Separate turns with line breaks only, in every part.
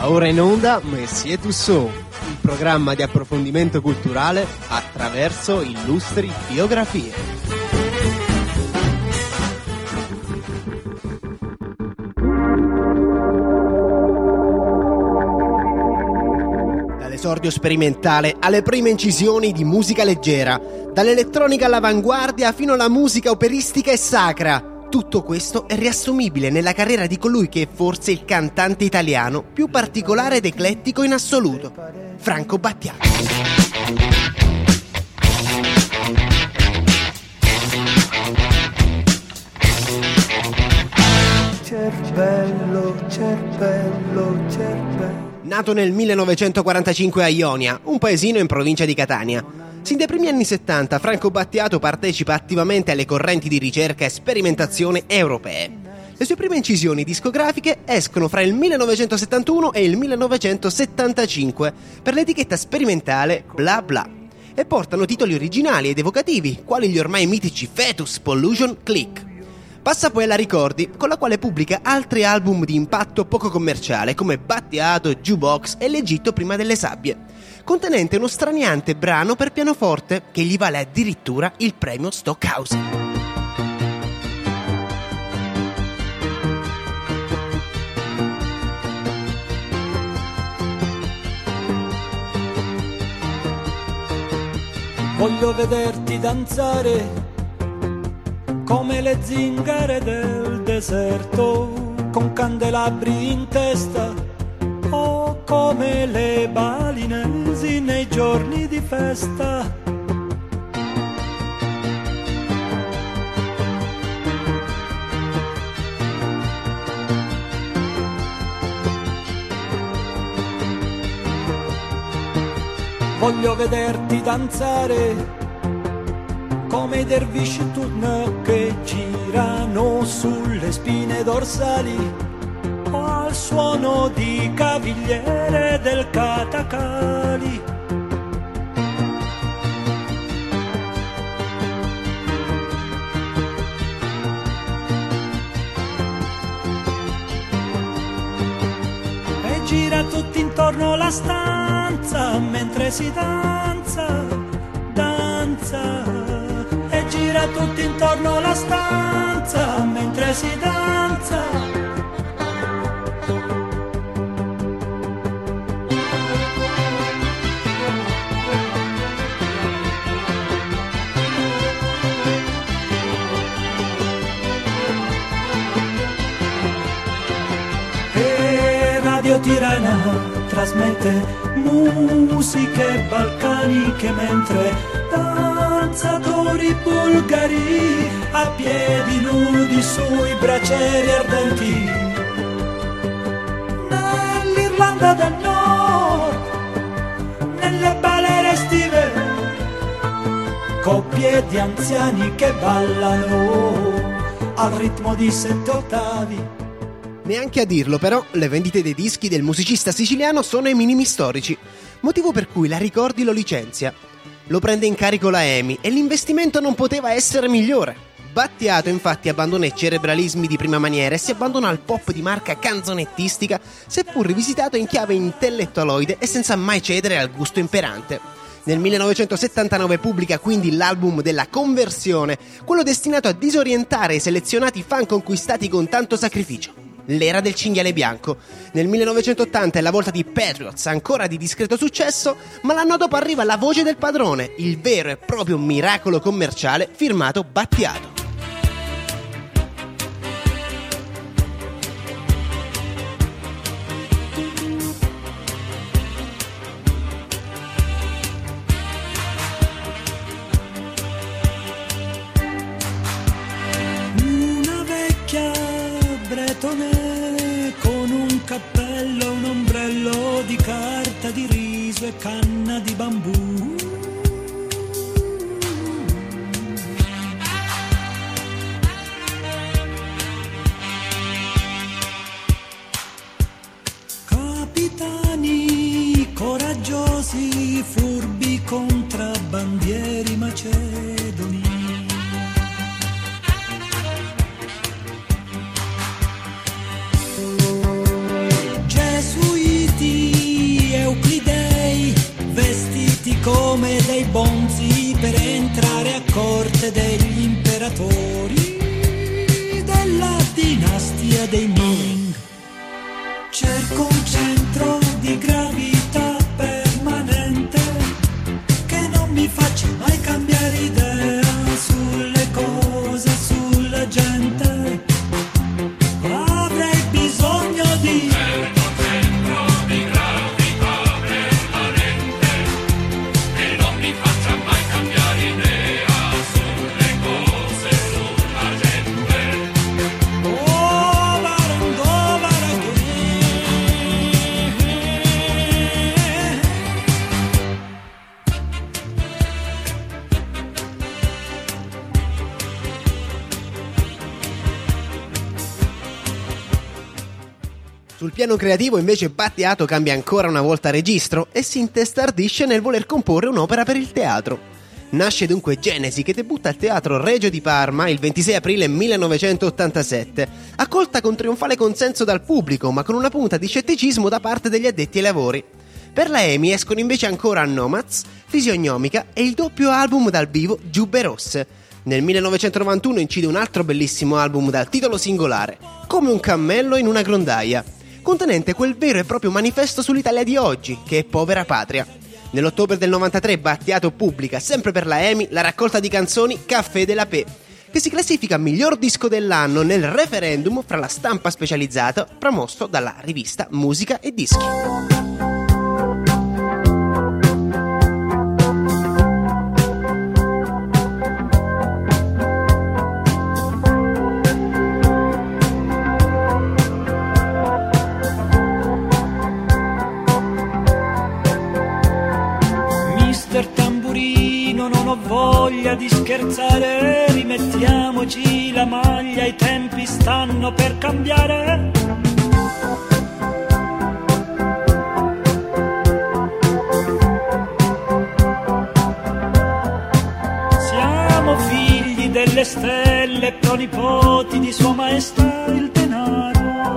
ora in onda Messier Tussaud, il programma di approfondimento culturale attraverso illustri biografie. Dall'esordio sperimentale alle prime incisioni di musica leggera, dall'elettronica all'avanguardia fino alla musica operistica e sacra, tutto questo è riassumibile nella carriera di colui che è forse il cantante italiano più particolare ed eclettico in assoluto, Franco Battiato.
Cervello.
Nato nel 1945 a Ionia, un paesino in provincia di Catania. Sin dai primi anni 70 Franco Battiato partecipa attivamente alle correnti di ricerca e sperimentazione europee. Le sue prime incisioni discografiche escono fra il 1971 e il 1975 per l'etichetta sperimentale Bla Bla e portano titoli originali ed evocativi, quali gli ormai mitici Fetus, Pollution, Click. Passa poi alla Ricordi, con la quale pubblica altri album di impatto poco commerciale come Battiato, Jukebox e L'Egitto prima delle sabbie, contenente uno straniante brano per pianoforte che gli vale addirittura il premio Stockhausen.
Voglio vederti danzare come le zingare del deserto, con candelabri in testa, o come le balinesi nei giorni di festa. Voglio vederti danzare come i dervisci turno che girano sulle spine dorsali o al suono di cavigliere del Katakali. E gira tutto intorno la stanza mentre si danza, danza. E gira tutto intorno la stanza mentre si danza. E Radio Tirana trasmette musiche balcaniche mentre danzatori bulgari a piedi nudi sui bracieri ardenti. Nell'Irlanda del Nord, nelle balere estive, coppie di anziani che ballano al ritmo di 7 ottavi.
Neanche a dirlo però, le vendite dei dischi del musicista siciliano sono ai minimi storici, motivo per cui la Ricordi lo licenzia. Lo prende in carico la EMI e l'investimento non poteva essere migliore. Battiato infatti abbandona i cerebralismi di prima maniera e si abbandona al pop di marca canzonettistica, seppur rivisitato in chiave intellettualoide e senza mai cedere al gusto imperante. Nel 1979 pubblica quindi l'album della conversione, quello destinato a disorientare i selezionati fan conquistati con tanto sacrificio. L'era del cinghiale bianco. Nel 1980 è la volta di Patriots, ancora di discreto successo, ma l'anno dopo arriva La voce del padrone, il vero e proprio miracolo commerciale firmato Battiato.
Una vecchia bretone con un cappello, un ombrello di carta di riso e canna di bambù. Capitani coraggiosi, furbi contrabbandieri macedoni. Gesuiti dei bonzi per entrare a corte degli imperatori della dinastia dei Ming. Cerco un centro di gravità permanente che non mi faccia mai cambiare idea sulle cose, sulla gente. Avrei bisogno di
certo centro di gravità permanente che non mi faccia mai cambiare idea sulle cose, sulla gente.
over and over again.
Sul piano creativo invece Battiato cambia ancora una volta registro e si intestardisce nel voler comporre un'opera per il teatro. Nasce dunque Genesi, che debutta al Teatro Regio di Parma il 26 aprile 1987, accolta con trionfale consenso dal pubblico, ma con una punta di scetticismo da parte degli addetti ai lavori. Per la EMI escono invece ancora Nomads, Fisionomica e il doppio album dal vivo Giubbe Rosse. Nel 1991 incide un altro bellissimo album dal titolo singolare, Come un cammello in una grondaia, contenente quel vero e proprio manifesto sull'Italia di oggi, che è povera patria. Nell'ottobre del 93 Battiato pubblica, sempre per la EMI, la raccolta di canzoni Caffè de la Paix, che si classifica miglior disco dell'anno nel referendum fra la stampa specializzata promosso dalla rivista Musica e Dischi.
Non ho voglia di scherzare, rimettiamoci la maglia, i tempi stanno per cambiare. Siamo figli delle stelle, pronipoti di Sua Maestà il denaro.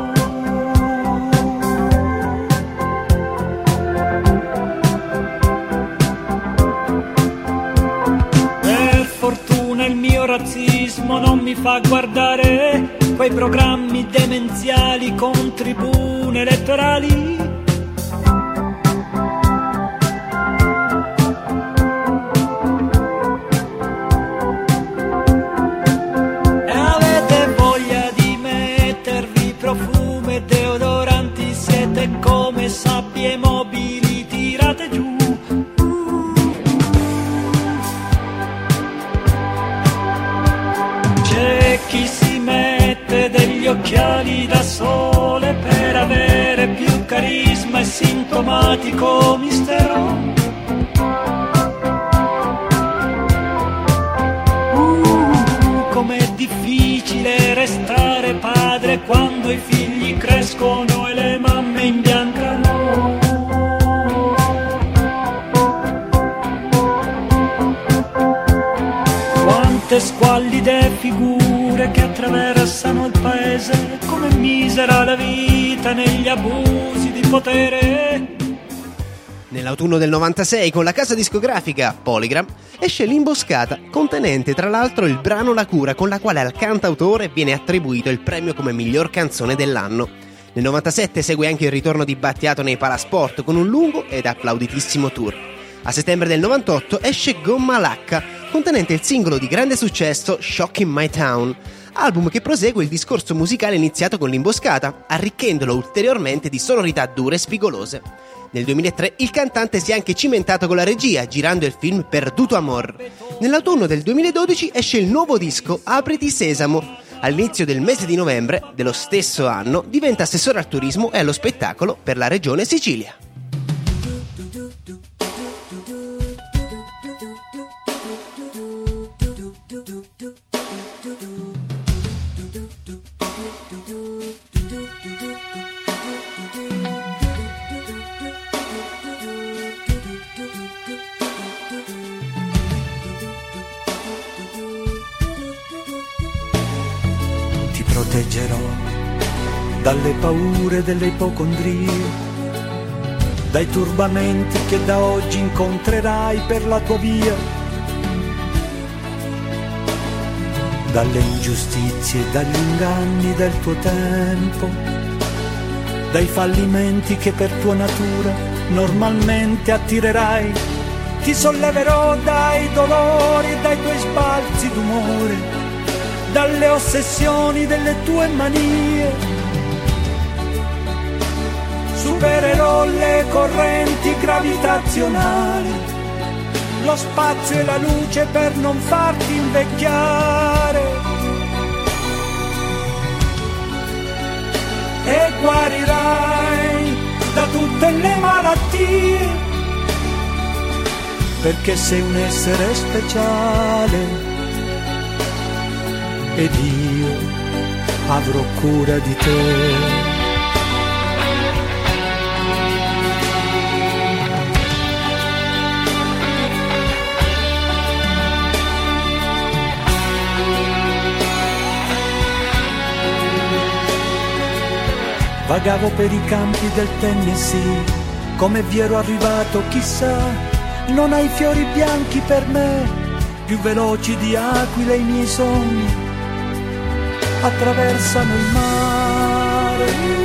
Fortuna il mio razzismo non mi fa guardare quei programmi demenziali con tribune elettorali. E avete voglia di mettervi profumo e deodoranti, siete come sabbie mobili tirate giù. C'è chi si mette degli occhiali da sole per avere più carisma e sintomatico mistero. Com'è difficile restare padre quando i figli crescono e le mamme imbiancano. Quante squallide figure che attraversano il paese, come misera la vita negli abusi di potere.
Nell'autunno del 96, con la casa discografica Polygram, esce L'Imboscata, contenente tra l'altro il brano La Cura, con la quale al cantautore viene attribuito il premio come miglior canzone dell'anno. Nel 97 segue anche il ritorno di Battiato nei Palasport con un lungo ed applauditissimo tour. A settembre del 98 esce Gomma Lacca, contenente il singolo di grande successo Shock in My Town, album che prosegue il discorso musicale iniziato con L'Imboscata, arricchendolo ulteriormente di sonorità dure e spigolose. Nel 2003 il cantante si è anche cimentato con la regia, girando il film Perduto Amor. Nell'autunno del 2012 esce il nuovo disco Apriti Sesamo. All'inizio del mese di novembre dello stesso anno diventa assessore al turismo e allo spettacolo per la regione Sicilia.
Proteggerò dalle paure delle ipocondrie, dai turbamenti che da oggi incontrerai per la tua via, dalle ingiustizie e dagli inganni del tuo tempo, dai fallimenti che per tua natura normalmente attirerai. Ti solleverò dai dolori e dai tuoi sbalzi d'umore, dalle ossessioni delle tue manie. Supererò le correnti gravitazionali, lo spazio e la luce per non farti invecchiare. E guarirai da tutte le malattie, perché sei un essere speciale ed io avrò cura di te. Vagavo per i campi del Tennessee, come vi ero arrivato chissà, non hai fiori bianchi per me, più veloci di aquile i miei sogni, attraversano il mare.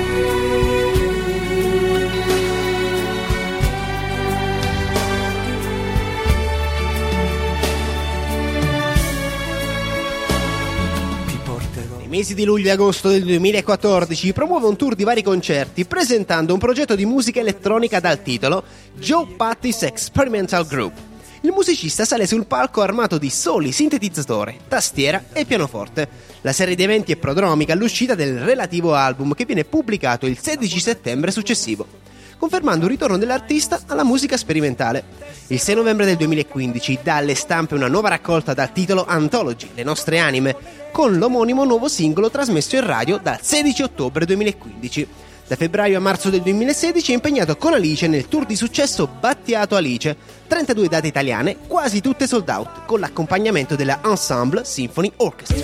Nei mesi di luglio e agosto del 2014 promuove un tour di vari concerti presentando un progetto di musica elettronica dal titolo Joe Patti's Experimental Group. Il musicista sale sul palco armato di soli sintetizzatore, tastiera e pianoforte. La serie di eventi è prodromica all'uscita del relativo album che viene pubblicato il 16 settembre successivo, confermando un ritorno dell'artista alla musica sperimentale. Il 6 novembre del 2015 dà alle stampe una nuova raccolta dal titolo Anthology, Le nostre anime, con l'omonimo nuovo singolo trasmesso in radio dal 16 ottobre 2015. Da febbraio a marzo del 2016 è impegnato con Alice nel tour di successo Battiato Alice, 32 date italiane, quasi tutte sold out, con l'accompagnamento della Ensemble Symphony Orchestra.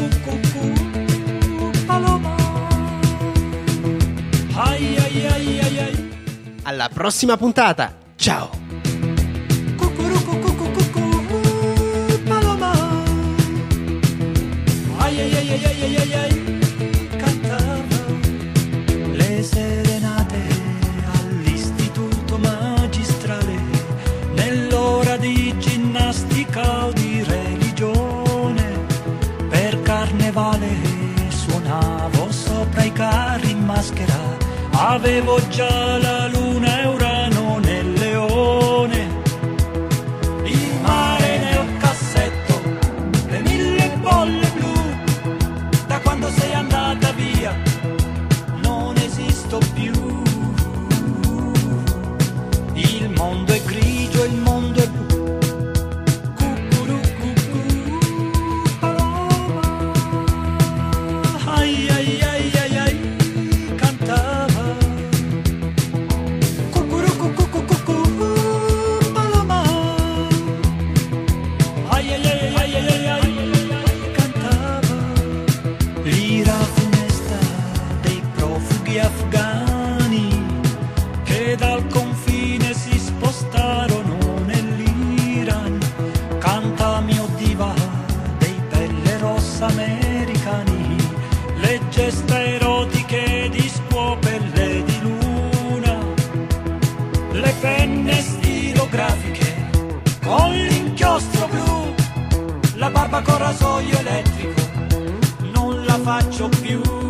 Alla prossima puntata, ciao!
Cantava le serenate all'istituto magistrale, nell'ora di ginnastica o di religione, per carnevale suonavo sopra i carri in maschera, avevo già la luna e Urano nel leone, il mare nel cassetto, le 1000 bolle blu. Da quando sei andata via non esisto più. Il mondo è grigio, il mondo è blu. Cucurucucu, paloma. Ai ai ai ai ai, cantava. Cucurucucucucu, paloma. Ai ai ai ai ai ai, cantava. L'ira funesta dei profughi afghani che dal confine si spostarono nell'Iran, canta mio diva dei pelle rossa americani, le gesta erotiche di scuopelle di luna, le penne stilografiche con l'inchiostro blu, la barba con rasoio elettrico non la faccio più.